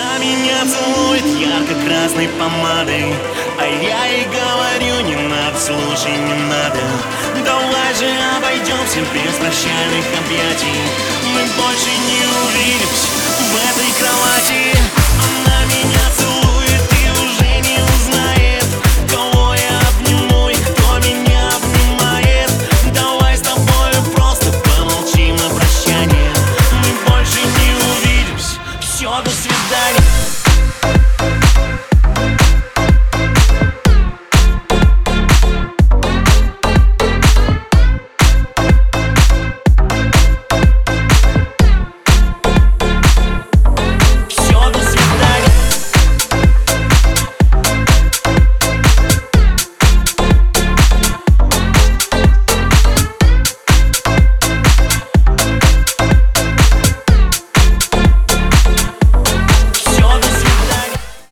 меня целует ярко-красной помадой, а я ей говорю: не надо, слушай, не надо. Давай же обойдемся без прощальных объятий. Мы больше не увидимся в этой кровати. Она меня целует и уже не узнает, кого я обниму и кто меня обнимает. Давай с тобой просто помолчим на прощание. Мы больше не увидимся, все, до свидания.